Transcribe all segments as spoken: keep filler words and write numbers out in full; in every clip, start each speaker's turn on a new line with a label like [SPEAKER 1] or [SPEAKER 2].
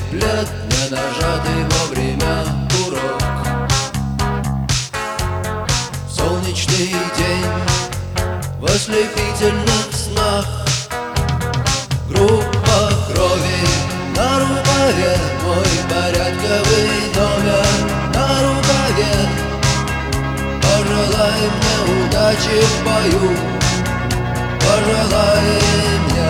[SPEAKER 1] плед, не нажатый вовремя курок. Солнечный день в ослепительных снах, группа крови на рукаве, мой порядковый номер на рукаве. Пожелай мне удачи в бою, пожелай мне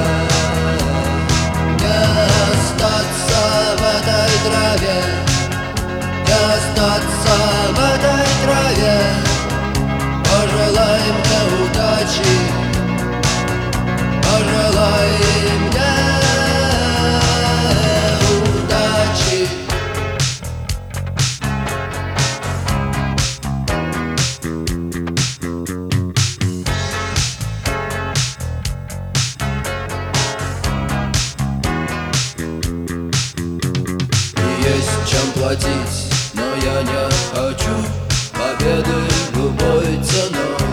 [SPEAKER 1] не остаться в этой траве, не остаться в этой траве. Пожелай мне удачи, пожелай мне удачи. Есть чем платить, но я не хочу победы любой ценой.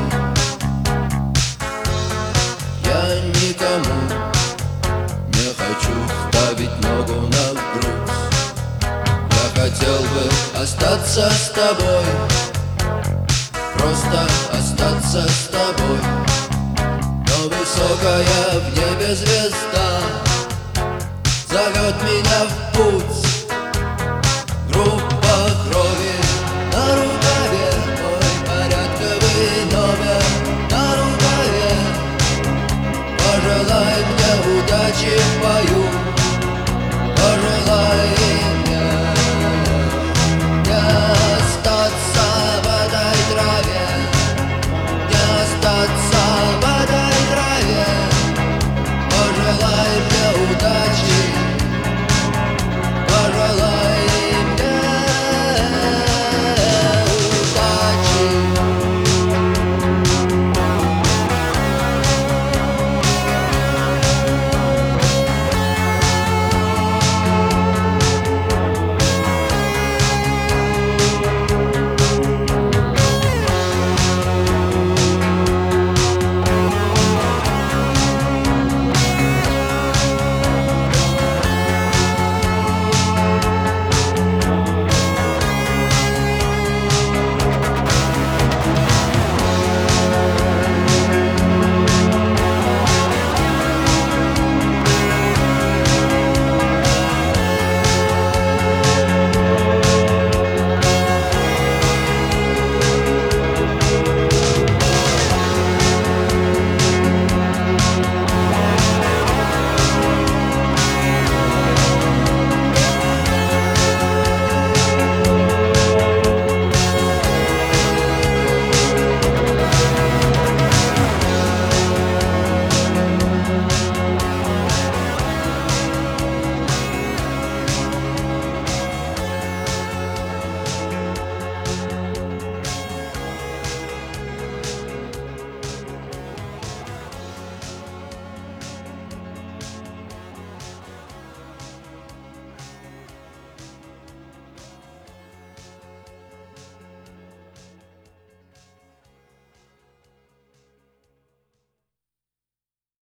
[SPEAKER 1] Я никому не хочу ставить ногу на грудь. Я хотел бы остаться с тобой, просто остаться с тобой. Но высокая в небе звезда зовет меня в путь. Группа крови на рукаве, мой порядковый номер на рукаве. Пожелай мне удачи в бою,